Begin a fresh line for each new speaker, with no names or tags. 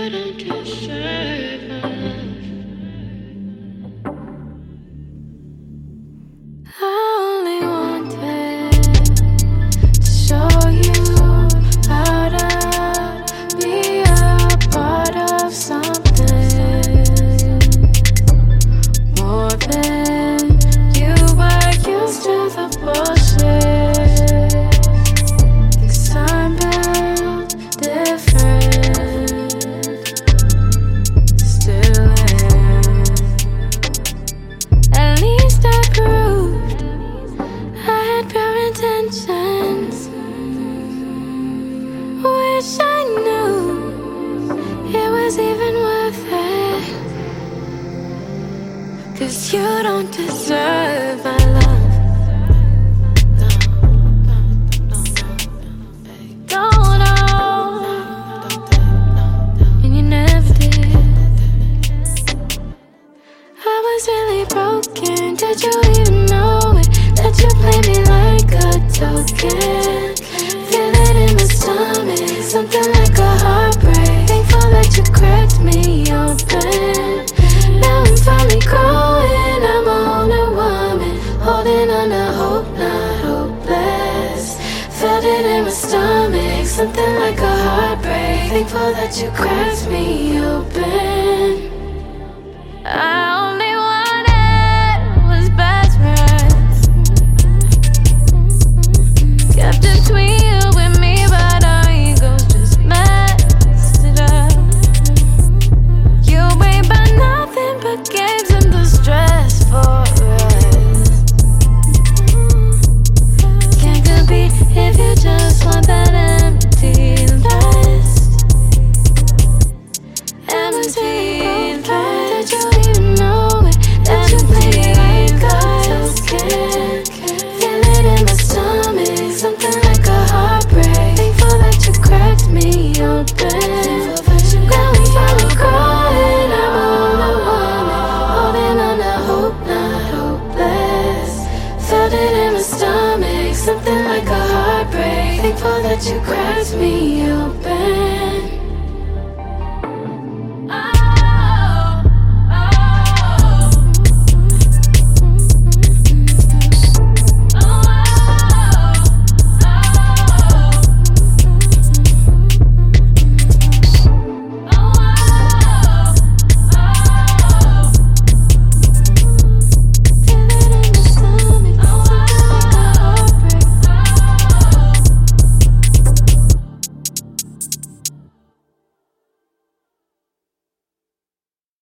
don't deserve my love. I only wanted to show you how to be a part of something more than you were used to the bullshit. 'Cause I'm built different, still am. At least I proved I had pure intentions. Wish I knew it was even worth it. 'Cause you don't deserve my love. Don't know, and you never did. I was really broken, did you even know it? That you play me like a token. Feel it in my stomach, something like a heartbreak. Thankful that you cracked me open. Now I'm finally growing, I'm a whole new woman. Holding on to hope, not hopeless. Felt it in my stomach, something like a heartbreak. Thankful that you cracked me open. I only wanted was best friends. Kept it between you and me, but our egos just messed it up. You ain't about nothing but games and the stress for us. Can't compete if you just want that empty lust. Empty lust. Did you even know it? That you play like a token. Feel it in my stomach, something like a heartbreak. Thankful that you cracked me open. Now I'm finally growing, I'm a whole new woman. Holding on to hope, not hopeless. Felt it in my stomach, something like a heartbreak. Thankful that you cracked me open.